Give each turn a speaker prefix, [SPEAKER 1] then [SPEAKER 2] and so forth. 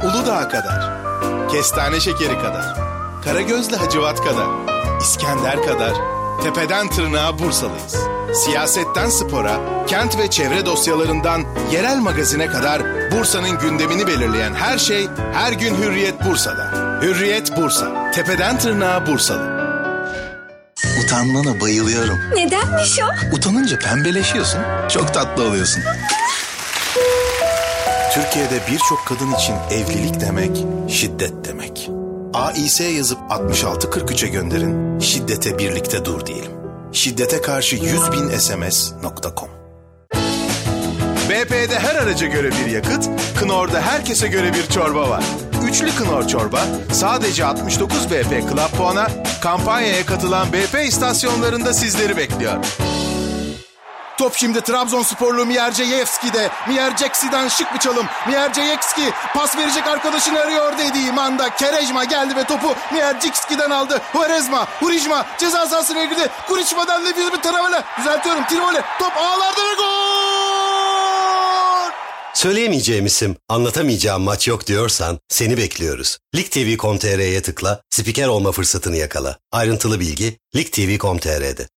[SPEAKER 1] Uludağ kadar, Kestane şekeri kadar, Karagözlü Hacivat kadar, İskender kadar, tepeden tırnağa Bursalıyız. Siyasetten spora, kent ve çevre dosyalarından yerel magazine kadar Bursa'nın gündemini belirleyen her şey her gün Hürriyet Bursa'da. Hürriyet Bursa, tepeden tırnağa Bursalı.
[SPEAKER 2] Utanmana bayılıyorum.
[SPEAKER 3] Nedenmiş o?
[SPEAKER 2] Utanınca pembeleşiyorsun, çok tatlı oluyorsun.
[SPEAKER 1] Türkiye'de birçok kadın için evlilik demek, şiddet demek. AİS yazıp 6643'e gönderin, şiddete birlikte dur diyelim. Şiddete karşı 100.000 SMS.com. BP'de her araca göre bir yakıt, Knorr'da herkese göre bir çorba var. Üçlü Knorr çorba sadece 69 BP Club puana, kampanyaya katılan BP istasyonlarında sizleri bekliyor. Top şimdi Trabzonsporlu Mierczejewski'de. Mierczejewski'den şık bir çalım. Mierczejewski pas verecek arkadaşını arıyor dediğim anda Kerejma geldi ve topu Mierczejewski'den aldı. Hurijma ceza sahasına girdi. Kuriçma'dan nefis bir Travele. Düzeltiyorum, Tirvole. Top ağlarda ve gol!
[SPEAKER 4] Söyleyemeyeceğim isim, anlatamayacağım maç yok diyorsan seni bekliyoruz. Lig.tv.com.tr'ye tıkla, spiker olma fırsatını yakala. Ayrıntılı bilgi Lig.tv.com.tr'de.